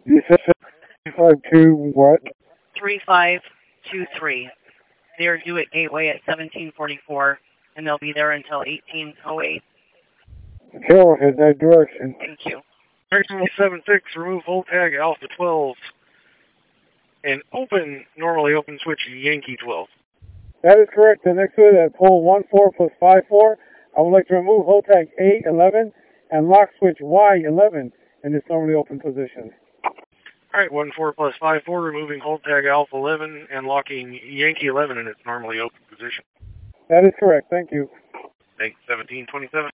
You said 352 what? 3523. They are due at Gateway at 1744, and they'll be there until 1808. Okay, we'll head that direction. Thank you. 1376, remove hold tag Alpha 12. And normally open switch Yankee 12. That is correct. The next one at pole 14 plus 54, I would like to remove hold tag A11 and lock switch Y11 in its normally open position. Alright, 14 plus 54, removing hold tag Alpha 11 and locking Yankee 11 in its normally open position. That is correct. Thank you. Thanks, 1727.